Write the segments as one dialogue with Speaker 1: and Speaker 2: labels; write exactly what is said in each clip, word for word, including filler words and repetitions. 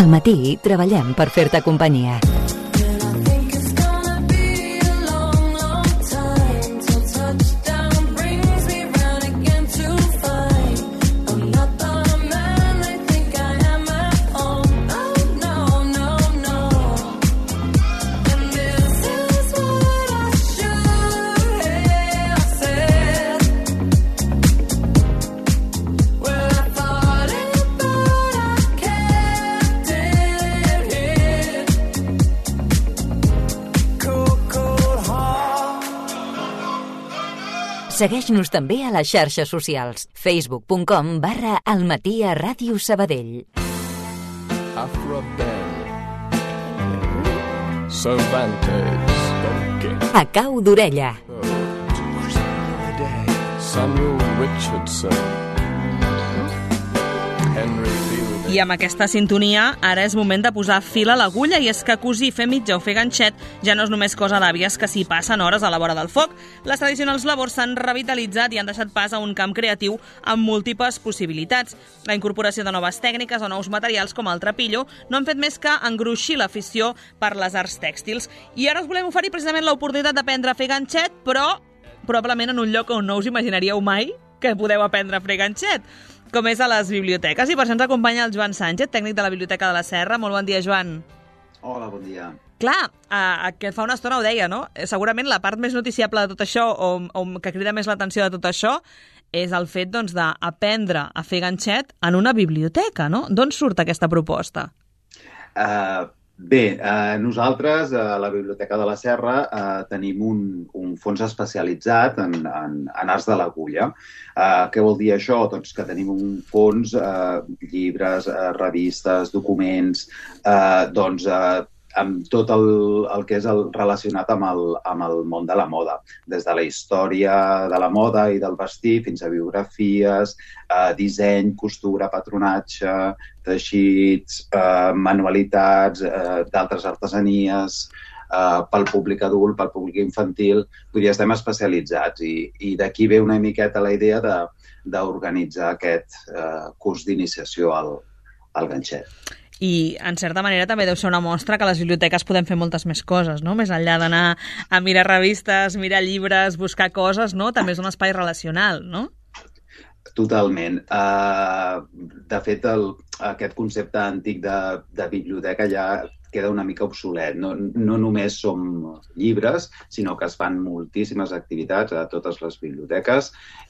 Speaker 1: Al matí treballem per fer-te companyia. Segueix-nos també a les xarxes socials. facebook punt com barra Almatí a Ràdio Sabadell. A cau d'orella.
Speaker 2: Samuel Richardson.
Speaker 3: I amb aquesta sintonia, ara és moment de posar fil a l'agulla, i és que cosir, fer mitja o fer ganxet ja no és només cosa d'àvies que s'hi passen hores a la vora del foc. Les tradicionals labors s'han revitalitzat i han deixat pas a un camp creatiu amb múltiples possibilitats. La incorporació de noves tècniques o nous materials com el trapillo no han fet més que engruixir l'afició per les arts tèxtils. I ara us volem oferir precisament l'oportunitat d'aprendre a fer ganxet, però probablement en un lloc on no us imaginaríeu mai que podeu aprendre a fer ganxet, com és a les biblioteques. I per això ens acompanya el Joan Sánchez, tècnic de la Biblioteca de la Serra. Molt bon dia, Joan.
Speaker 4: Hola, bon dia.
Speaker 3: Clar, eh, que fa una estona ho deia, no? Segurament la part més noticiable de tot això, o, o que crida més l'atenció de tot això, és el fet doncs, d'aprendre a fer ganxet en una biblioteca, no? D'on surt aquesta proposta?
Speaker 4: Uh, bé, uh, nosaltres a la Biblioteca de la Serra uh, tenim un, un fons especialitzat en, en, en arts de l'agulla. Uh, què vol dir això? Doncs que tenim un fons, uh, llibres, uh, revistes, documents, uh, doncs... Uh, amb tot el, el que és el relacionat amb el, amb el món de la moda, des de la història de la moda i del vestir fins a biografies, eh, disseny, costura, patronatge, teixits, eh, manualitats, eh, d'altres artesanies, eh, pel públic adult, pel públic infantil. Vull dir, estem especialitzats i, i d'aquí ve una miqueta la idea de, d'organitzar aquest eh, curs d'iniciació al, al ganxet.
Speaker 3: I, en certa manera, també deu ser una mostra que a les biblioteques podem fer moltes més coses, no? Més enllà d'anar a mirar revistes, mirar llibres, buscar coses, no? També és un espai relacional, no?
Speaker 4: Totalment. Uh, de fet, el, aquest concepte antic de, de biblioteca ja queda una mica obsolet. No, no només som llibres, sinó que es fan moltíssimes activitats a totes les biblioteques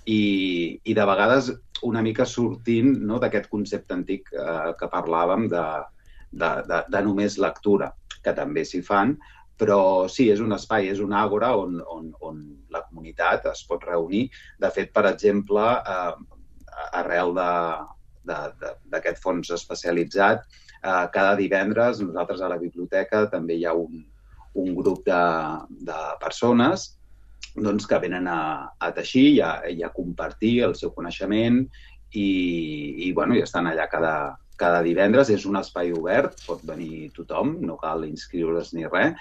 Speaker 4: i, i de vegades una mica sortint, no, d'aquest concepte antic eh, que parlàvem de, de, de, de només lectura, que també s'hi fan, però sí, és un espai, és una àgora on, on, on la comunitat es pot reunir. De fet, per exemple, eh, arrel d'aquest fons especialitzat, eh, cada divendres nosaltres a la biblioteca també hi ha un, un grup de, de persones doncs, que venen a, a teixir i a, i a compartir el seu coneixement i, i, bueno, i estan allà cada, cada divendres. És un espai obert, pot venir tothom, no cal inscriure's ni res.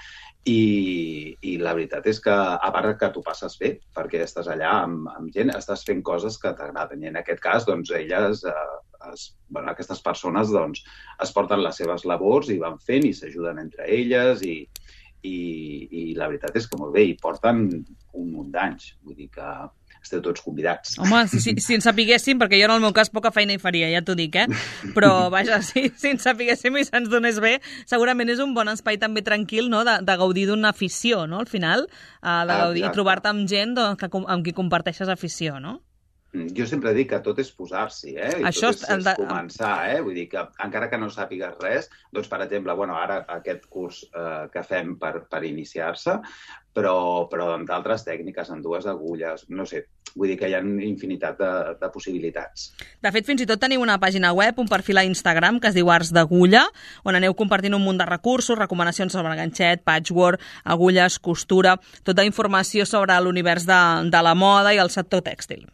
Speaker 4: I, i la veritat és que, a part que t'ho passes bé, perquè estàs allà amb, amb gent, estàs fent coses que t'agraden. I en aquest cas, doncs, elles, eh, es, bueno, aquestes persones doncs, es porten les seves labors i van fent i s'ajuden entre elles i I, i la veritat és que molt bé, i porten un munt d'anys, vull dir que esteu tots convidats.
Speaker 3: Home, si, si, si en sapiguéssim, perquè jo en el meu cas poca feina hi faria, ja t'ho dic, eh? Però, vaja, si, si en sapiguéssim i se'ns donés bé, segurament és un bon espai també tranquil, no?, de, de gaudir d'una afició, no?, al final, uh, de gaudir i trobar-te amb gent doncs, que, amb qui comparteixes afició, no?
Speaker 4: Jo sempre dic que tot és posar-s'hi, eh? I
Speaker 3: Això
Speaker 4: tot és, és començar, eh? Vull dir que encara que no sàpigues res, doncs, per exemple, bueno, ara aquest curs eh, que fem per, per iniciar-se, però, però amb d'altres tècniques, amb dues agulles, no sé, vull dir que hi ha infinitat de, de possibilitats.
Speaker 3: De fet, fins i tot teniu una pàgina web, un perfil a Instagram que es diu Arts d'Agulla, on aneu compartint un munt de recursos, recomanacions sobre ganxet, patchwork, agulles, costura, tota informació sobre l'univers de, de la moda i el sector tèxtil.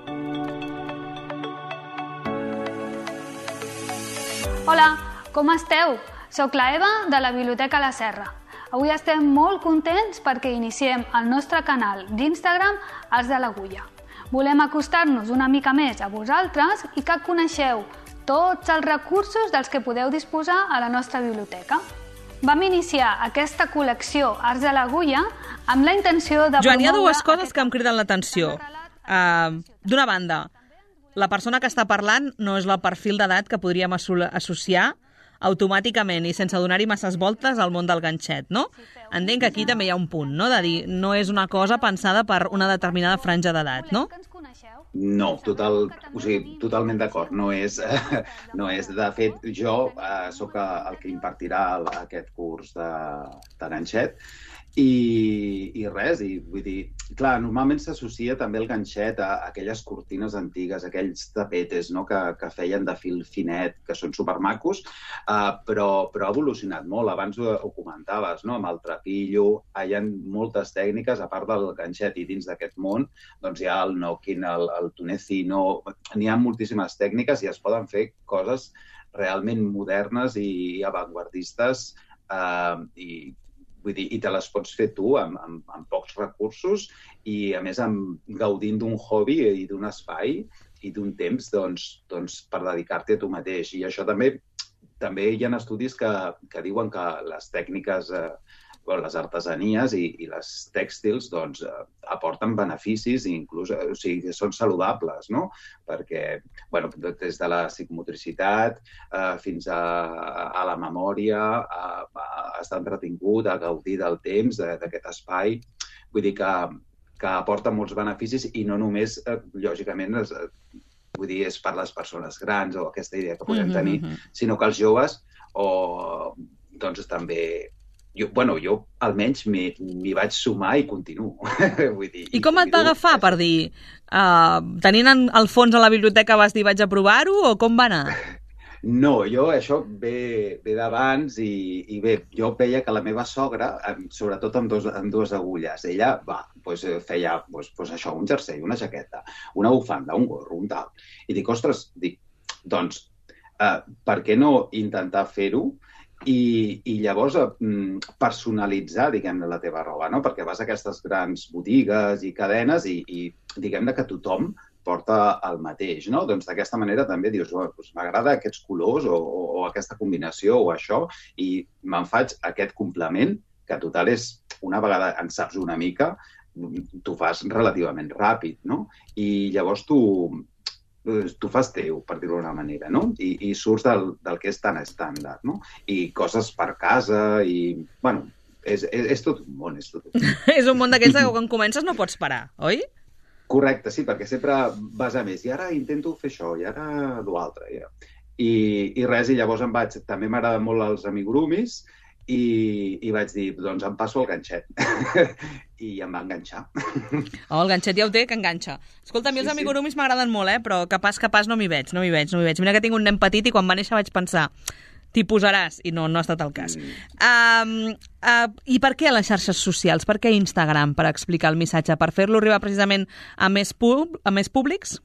Speaker 5: Hola, com esteu? Soc la Eva de la Biblioteca La Serra. Avui estem molt contents perquè iniciem el nostre canal d'Instagram Arts de l'Agulla. Volem acostar-nos una mica més a vosaltres i que coneixeu tots els recursos dels que podeu disposar a la nostra biblioteca. Vam iniciar aquesta col·lecció Arts de l'Agulla amb la intenció de...
Speaker 3: Joan, hi ha dues coses que em criden l'atenció. Uh, D'una banda, la persona que està parlant no és el perfil d'edat que podríem associar automàticament i sense donar-hi masses voltes al món del ganxet, no? Entenc que aquí també hi ha un punt, no? De dir, no és una cosa pensada per una determinada franja d'edat, no?
Speaker 4: No, total, o sigui, totalment d'acord. No és, no és, de fet, jo eh, sóc el que impartirà aquest curs de, de ganxet i, i res, i vull dir, clar, normalment s'associa també el ganxet a aquelles cortines antigues, aquells tapetes, no?, que, que feien de fil finet, que són supermacos, eh, però, però ha evolucionat molt. Abans ho, ho comentaves, no?, amb el trapillo, hi ha moltes tècniques, a part del ganxet, i dins d'aquest món, doncs hi ha el knocking, el, el tunecino, n'hi ha moltíssimes tècniques i es poden fer coses realment modernes i avantguardistes eh, i Vull dir, i te les pots fer tu amb, amb, amb pocs recursos i, a més, amb, gaudint d'un hobby i d'un espai i d'un temps doncs, doncs, per dedicar-te a tu mateix. I això també, també hi ha estudis que, que diuen que les tècniques, eh, bueno, les artesanies i, i les tèxtils doncs, eh, aporten beneficis i inclús eh, o sigui, són saludables, no? Perquè bueno, des de la psicomotricitat eh, fins a, a la memòria, a, a estar entretingut, a gaudir del temps, d'aquest espai. Vull dir que, que aporta molts beneficis i no només, eh, lògicament, es, vull dir, és per les persones grans o aquesta idea que podem tenir, mm-hmm. sinó que els joves o, doncs, també... Jo, bueno, jo almenys m'hi vaig sumar i continuo. Vull dir,
Speaker 3: I com et va agafar per dir, uh, tenint el fons a la biblioteca vas dir vaig a provar-ho o com va anar?
Speaker 4: No, jo això ve, ve d'abans i, i bé, jo veia que la meva sogra, sobretot amb, dos, amb dues agulles, ella va, doncs, feia doncs, doncs això, un jersei, una jaqueta, una bufanda, un gorro, un tal. I dic, ostres, dic, doncs, uh, per què no intentar fer-ho? I, i llavors mm, personalitzar, diguem-ne, la teva roba, no? Perquè vas a aquestes grans botigues i cadenes i, i diguem-ne que tothom porta el mateix, no? Doncs d'aquesta manera també dius, oh, doncs m'agrada aquests colors o, o, o aquesta combinació o això i me'n faig aquest complement que total és, una vegada en saps una mica, t'ho fas relativament ràpid, no? I llavors tu... tu fas teu, per dir-ho d'una manera, no? I, i surts del, del que és tan estàndard, no? I coses per casa i... Bueno, és, és, és tot un món, és tot un món.
Speaker 3: És un món d'aquells que quan comences no pots parar, oi?
Speaker 4: Correcte, sí, perquè sempre vas a més. I ara intento fer això, i ara l'altre. Ja. I, I res, i llavors em vaig... També m'agraden molt els amigurumis i, i vaig dir, doncs em passo el ganxet. I em va enganxar.
Speaker 3: Oh, el ganxet ja ho té, que enganxa. Escolta, a mi els sí, amigurumis sí. m'agraden molt, eh? Però capaç, capaç no m'hi veig, no m'hi veig, no m'hi veig. Mira que tinc un nen petit i quan va néixer vaig pensar t'hi posaràs, i no, no ha estat el cas. Mm. Um, uh, I per què les xarxes socials? Per què Instagram per explicar el missatge? Per fer-lo arribar precisament a més, pub a més públics?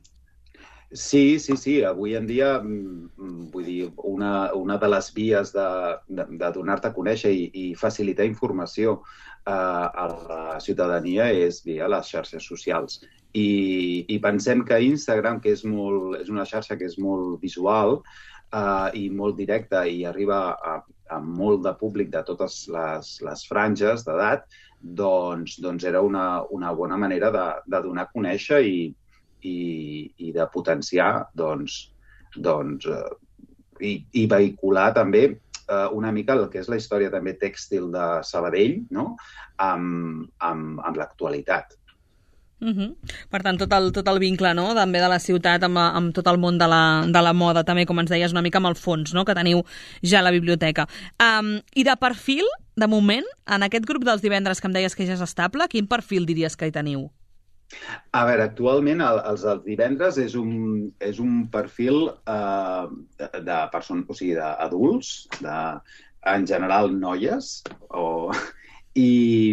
Speaker 4: Sí, sí, sí. Avui en dia, vull dir, una, una de les vies de, de, de donar-te a conèixer i, i facilitar informació eh, a la ciutadania és via les xarxes socials. I, i pensem que Instagram, que és, molt, és una xarxa que és molt visual eh, i molt directa i arriba a, a molt de públic de totes les, les franges d'edat, doncs, doncs era una, una bona manera de, de donar a conèixer i I, i de potenciar doncs, doncs, eh, i, i vehicular també eh, una mica el que és la història també tèxtil de Sabadell, no? amb, amb, amb l'actualitat.
Speaker 3: Uh-huh. Per tant, tot el, tot el vincle, no? També de la ciutat amb, amb tot el món de la, de la moda, també, com ens deies, una mica amb el fons, no? Que teniu ja a la biblioteca. Um, I de perfil, de moment, en aquest grup dels divendres que em deies que ja és estable, quin perfil diries que hi teniu?
Speaker 4: A veure, actualment el, els dels divendres és un, és un perfil eh, de, de persones, o sigui, d'adults, de, en general noies, o, i,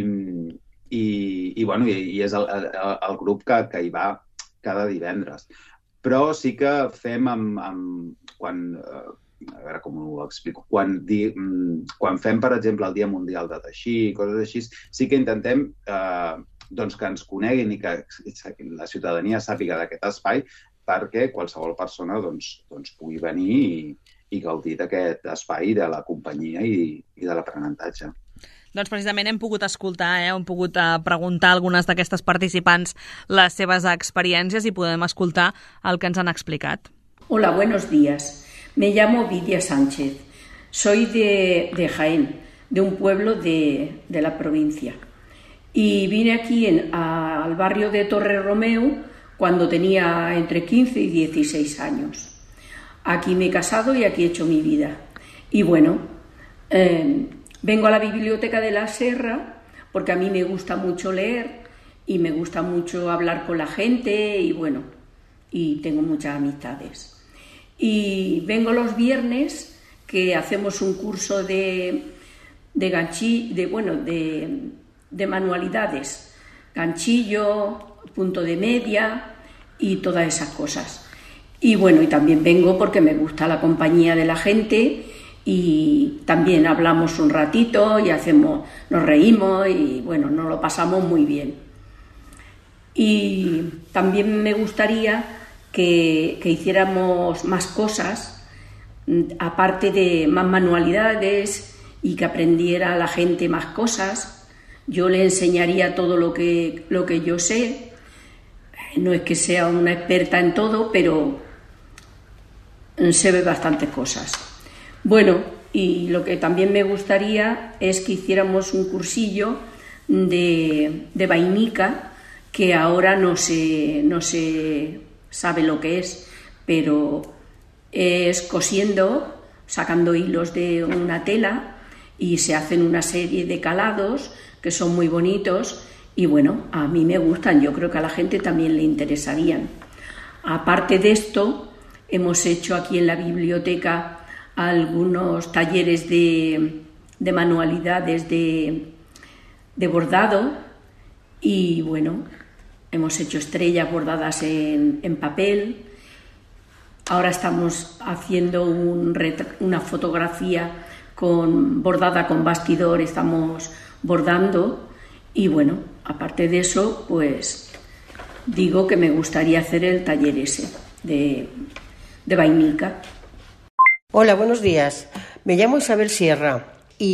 Speaker 4: i, i, bueno, i, i és el, el, el grup que, que hi va cada divendres. Però sí que fem amb, amb quan... Eh, a veure com ho explico, quan, di, quan fem, per exemple, el Dia Mundial de Teixir, coses així, sí que intentem eh, doncs que ens coneguin i que la ciutadania sàpiga d'aquest espai, perquè qualsevol persona doncs, doncs pugui venir i, i gaudir d'aquest espai de la companyia i, i de l'aprenentatge.
Speaker 3: Doncs precisament hem pogut escoltar, eh? hem pogut uh, preguntar a algunes d'aquestes participants les seves experiències i podem escoltar el que ens han explicat.
Speaker 6: Hola, buenos días. Me llamo Vidia Sánchez. Soy de, de Jaén, de un pueblo de, de la provincia. Y vine aquí en, a, al barrio de Torre Romeu cuando tenía entre quince y dieciséis años. Aquí me he casado y aquí he hecho mi vida. Y bueno... Eh, Vengo a la Biblioteca de la Serra porque a mí me gusta mucho leer y me gusta mucho hablar con la gente y bueno, y tengo muchas amistades. Y vengo los viernes que hacemos un curso de, de ganchillo, de, bueno, de, de manualidades, ganchillo, punto de media y todas esas cosas. Y bueno, y también vengo porque me gusta la compañía de la gente y también hablamos un ratito y hacemos, nos reímos y bueno, nos lo pasamos muy bien. Y también me gustaría que, que hiciéramos más cosas, aparte de más manualidades y que aprendiera la gente más cosas. Yo le enseñaría todo lo que, lo que yo sé. No es que sea una experta en todo, pero sé bastantes cosas. Bueno, y lo que también me gustaría es que hiciéramos un cursillo de, de vainica, que ahora no se, no se sabe lo que es, pero es cosiendo, sacando hilos de una tela y se hacen una serie de calados que son muy bonitos y bueno, a mí me gustan, yo creo que a la gente también le interesarían. Aparte de esto, hemos hecho aquí en la biblioteca algunos talleres de, de manualidades de, de bordado y bueno, hemos hecho estrellas bordadas en, en papel. Ahora estamos haciendo un retra- una fotografía con, bordada con bastidor, estamos bordando y bueno, aparte de eso, pues digo que me gustaría hacer el taller ese de, de vainica.
Speaker 7: Hola, buenos días. Me llamo Isabel Sierra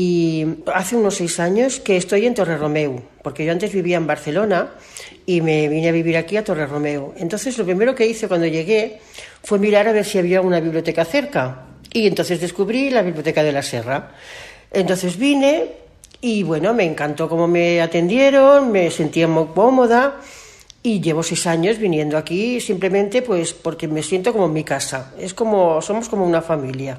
Speaker 7: y hace unos seis años que estoy en Torre Romeu, porque yo antes vivía en Barcelona y me vine a vivir aquí a Torre Romeu. Entonces lo primero que hice cuando llegué fue mirar a ver si había una biblioteca cerca y entonces descubrí la Biblioteca de la Serra. Entonces vine y bueno, me encantó cómo me atendieron, me sentía muy cómoda. Y llevo seis años viniendo aquí simplemente pues porque me siento como en mi casa. Es como, somos como una familia.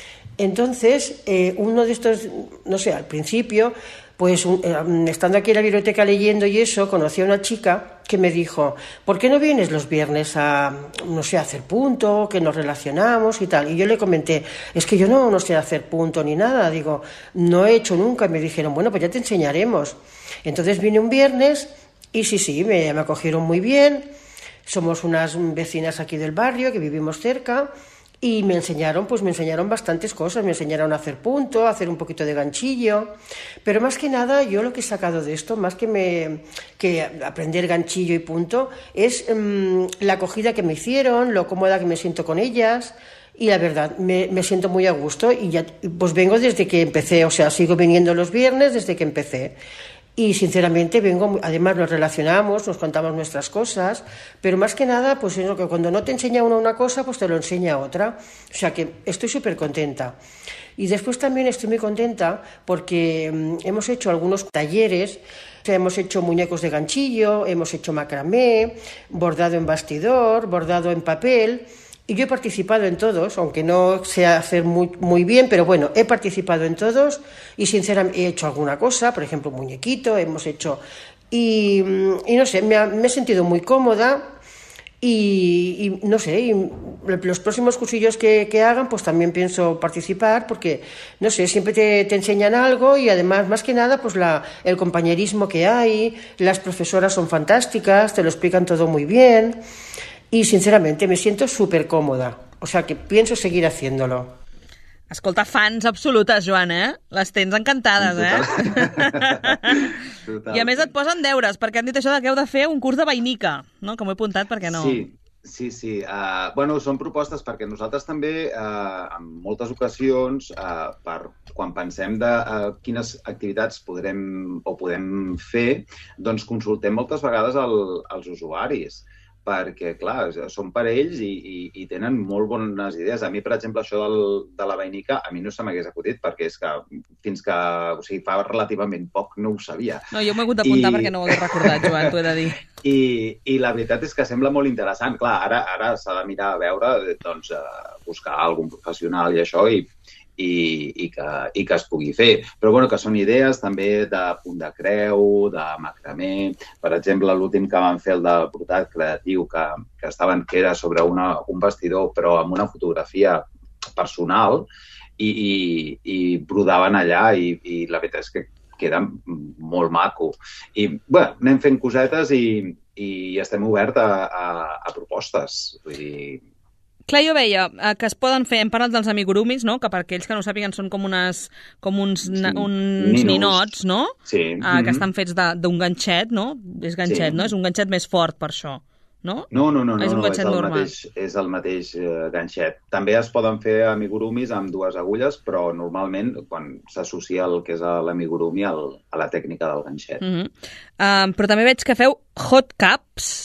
Speaker 7: Entonces, eh, uno de estos, no sé, al principio, pues un, eh, estando aquí en la biblioteca leyendo y eso, conocí a una chica que me dijo, ¿por qué no vienes los viernes a, no sé, a hacer punto, que nos relacionamos y tal? Y yo le comenté, es que yo no, no sé hacer punto ni nada. Digo, no he hecho nunca. Y me dijeron, bueno, pues ya te enseñaremos. Entonces vine un viernes. Y sí, sí, me, me acogieron muy bien, somos unas vecinas aquí del barrio que vivimos cerca y me enseñaron, pues me enseñaron bastantes cosas, me enseñaron a hacer punto, a hacer un poquito de ganchillo, pero más que nada yo lo que he sacado de esto, más que, me, que aprender ganchillo y punto, es um, la acogida que me hicieron, lo cómoda que me siento con ellas. Y la verdad, me, me siento muy a gusto y ya pues vengo desde que empecé, o sea, sigo viniendo los viernes desde que empecé. Y sinceramente vengo, además nos relacionamos, nos contamos nuestras cosas, pero más que nada, pues es lo que cuando no te enseña uno una cosa, pues te lo enseña otra. O sea que estoy súper contenta. Y después también estoy muy contenta porque mmm, hemos hecho algunos talleres, o sea, hemos hecho muñecos de ganchillo, hemos hecho macramé, bordado en bastidor, bordado en papel. Y yo he participado en todos, aunque no sé hacer muy, muy bien, pero bueno, he participado en todos y sinceramente he hecho alguna cosa, por ejemplo, un muñequito, hemos hecho... Y, y no sé, me, ha, me he sentido muy cómoda y, y no sé, y los próximos cursillos que, que hagan, pues también pienso participar porque, no sé, siempre te, te enseñan algo y además, más que nada, pues la, el compañerismo que hay, las profesoras son fantásticas, te lo explican todo muy bien. Y sinceramente me siento súper còmoda, o sea que pienso seguir haciéndolo.
Speaker 3: Escolta, fans absolutes, Joan, eh? Les tens encantades, eh?
Speaker 4: Total.
Speaker 3: I a més et posen deures, perquè han dit això de que heu de fer un curs de vainica, no? Que m'ho he apuntat perquè no...
Speaker 4: Sí, Sí, sí. Uh, bueno, són propostes perquè nosaltres també, uh, en moltes ocasions, uh, per, quan pensem de uh, quines activitats podrem o podem fer, doncs consultem moltes vegades el, els usuaris, perquè, clar, són parells i, i, i tenen molt bones idees. A mi, per exemple, això del, de la vainica, a mi no se m'hagués acudit, perquè és que fins que, o sigui, fa relativament poc no ho sabia.
Speaker 3: No, jo m'he hagut d'apuntar
Speaker 4: I...
Speaker 3: perquè no ho he recordat, Joan, t'ho he de dir.
Speaker 4: I, I la veritat és que sembla molt interessant. Clar, ara, ara s'ha de mirar a veure, doncs, uh, buscar algun professional i això, i, i, i, que, i que es pugui fer. Però, bueno, que són idees també de punt de creu, de macramé. Per exemple, l'últim que van fer, el del portat creatiu, que, que, estaven, que era sobre una, un vestidor, però amb una fotografia personal, i, i, i brodaven allà, i, i la veritat és que queda molt maco. I, bé, anem fent cosetes i, i estem oberts a, a, a propostes. Vull dir...
Speaker 3: Clar, jo veia que es poden fer, hem parlat dels amigurumis, no? Que per aquells que no ho sàpiguen són com, unes, com uns, sí. uns Ninos. ninots, no?
Speaker 4: Sí.
Speaker 3: Uh, mm-hmm. Que estan fets d'un ganxet, no? És ganxet, sí. no? És un ganxet més fort per això, no?
Speaker 4: No, no, no, no,
Speaker 3: és, un
Speaker 4: no, és, el,
Speaker 3: normal.
Speaker 4: mateix, és el mateix uh, ganxet. També es poden fer amigurumis amb dues agulles, però normalment quan s'associa el que és l'amigurumi a la tècnica del ganxet.
Speaker 3: Mm-hmm. uh, però també veig que feu hot cups.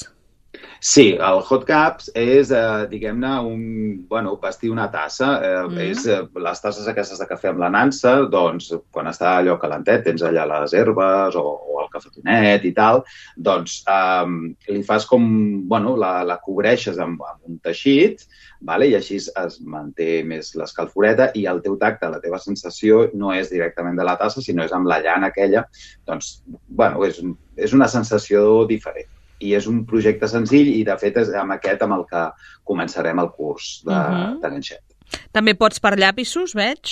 Speaker 4: Sí, el hot cups és, eh, diguem-ne, un, bueno, vestir una tassa. Eh, mm. és, eh, les tasses aquestes de cafè amb la nansa, doncs, quan està allò calentet, tens allà les herbes o, o el cafetonet i tal, doncs eh, li fas com, bueno, la, la cobreixes amb, amb un teixit, vale? I així es manté més l'escalforeta i el teu tacte, la teva sensació, no és directament de la tassa, sinó és amb la llana aquella. Doncs, bueno, és, és una sensació diferent. I és un projecte senzill i, de fet, és amb aquest amb el que començarem el curs de, uh-huh. de ganxet.
Speaker 3: També pots per llapisos, veig?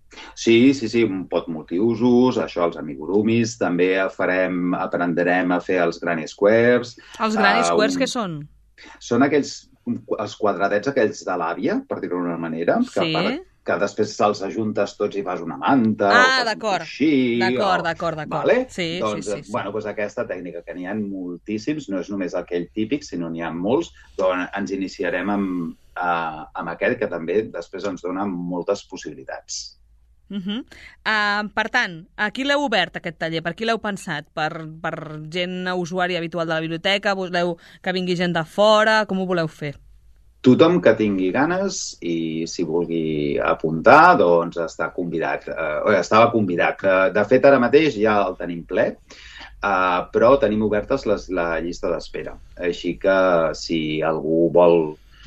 Speaker 4: Sí, sí, sí, un pot multiusos, això, els amigurumis, també farem, aprendrem a fer els granny squares.
Speaker 3: Els granny uh, squares
Speaker 4: un...
Speaker 3: què són?
Speaker 4: Són aquells, els quadradets aquells de l'àvia, per dir-ho d'una manera, que
Speaker 3: sí.
Speaker 4: per... que després se'ls ajuntes tots i fas una manta
Speaker 3: ah,
Speaker 4: o
Speaker 3: d'acord.
Speaker 4: Així.
Speaker 3: D'acord,
Speaker 4: o...
Speaker 3: d'acord, d'acord.
Speaker 4: Vale?
Speaker 3: Sí,
Speaker 4: doncs,
Speaker 3: sí, sí, sí.
Speaker 4: Bueno, doncs aquesta tècnica, que n'hi ha moltíssims, no és només aquell típic, sinó n'hi ha molts, doncs ens iniciarem amb, uh, amb aquest, que també després ens dona moltes possibilitats.
Speaker 3: Uh-huh. Uh, per tant, a qui l'heu obert, aquest taller? Per qui l'heu pensat? Per, per gent usuària habitual de la biblioteca? Voleu que vingui gent de fora? Com ho voleu fer?
Speaker 4: Tothom que tingui ganes i si vulgui apuntar, doncs està convidat. Eh, estava convidat. De fet, ara mateix ja el tenim ple, eh, però tenim obertes les, la llista d'espera. Així que si algú vol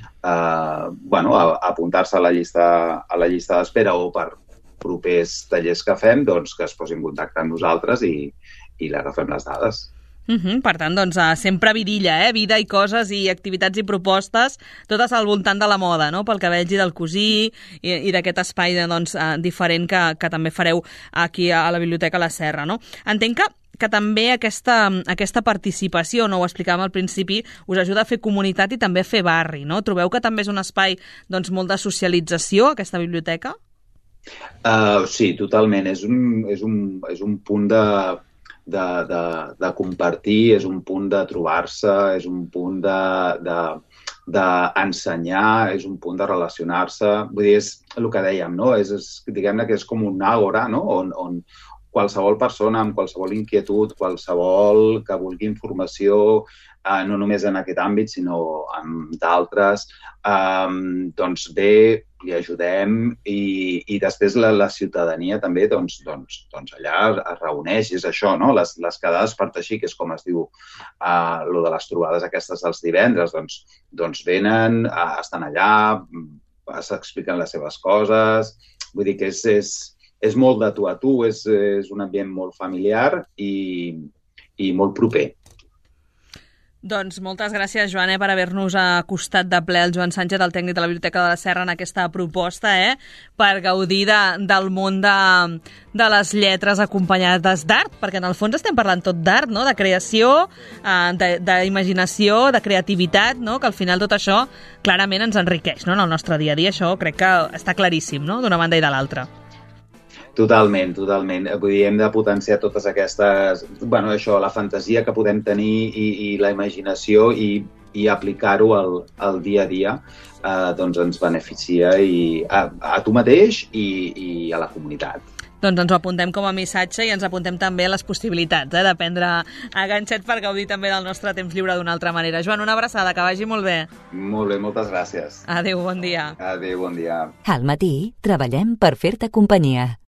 Speaker 4: eh, bueno, apuntar-se a la llista, a la llista d'espera o per propers tallers que fem, doncs que es posi en contacte amb nosaltres i, i l'agafem les dades.
Speaker 3: Uh-huh. Per tant, doncs, sempre vidilla, eh? Vida i coses i activitats i propostes, totes al voltant de la moda, no? Pel que veig i del cosí i, i d'aquest espai doncs, diferent que, que també fareu aquí a la Biblioteca La Serra, no? Entenc que, que també aquesta, aquesta participació, no ho explicàvem al principi, us ajuda a fer comunitat i també a fer barri, no? Trobeu que també és un espai doncs, molt de socialització, aquesta biblioteca?
Speaker 4: Uh, sí, totalment. És un, és un, és un punt de... De, de, de compartir, és un punt de trobar-se, és un punt d'ensenyar, de, de és un punt de relacionar-se. Vull dir, és el que dèiem, no? És, és, diguem-ne que és com un àgora, no? On, on qualsevol persona amb qualsevol inquietud, qualsevol que vulgui informació, eh, no només en aquest àmbit, sinó en d'altres, eh, doncs bé, li ajudem i, i després la, la ciutadania també doncs, doncs, doncs allà es reuneix, és això, no? Les, les quedades per teixir, que és com es diu uh, lo de les trobades aquestes dels divendres, doncs, doncs venen, uh, estan allà, s'expliquen les seves coses, vull dir que és, és, és molt de tu a tu, és, és un ambient molt familiar i, i molt proper.
Speaker 3: Doncs moltes gràcies, Joan, eh, per haver-nos acostat de ple el Joan Sánchez, el tècnic de la Biblioteca de la Serra, en aquesta proposta, eh, per gaudir de, del món de, de les lletres acompanyades d'art, perquè en el fons estem parlant tot d'art, no?, de creació, eh, d'imaginació, de, de creativitat, no?, que al final tot això clarament ens enriqueix, no?, en el nostre dia a dia. Això crec que està claríssim, no?, d'una banda i de l'altra.
Speaker 4: Totalment, totalment. Vull dir, hem de potenciar totes aquestes... bueno, això, la fantasia que podem tenir i, i la imaginació i, i aplicar-ho al, al dia a dia eh, doncs ens beneficia i, a, a tu mateix i, i a la comunitat.
Speaker 3: Doncs ens ho apuntem com a missatge i ens apuntem també a les possibilitats eh, d'aprendre a ganxet per gaudir també del nostre temps lliure d'una altra manera. Joan, una abraçada, que vagi molt bé.
Speaker 4: Molt bé, moltes gràcies.
Speaker 3: Adéu, bon dia.
Speaker 4: Adéu, bon dia.
Speaker 1: Al matí treballem per fer-te companyia.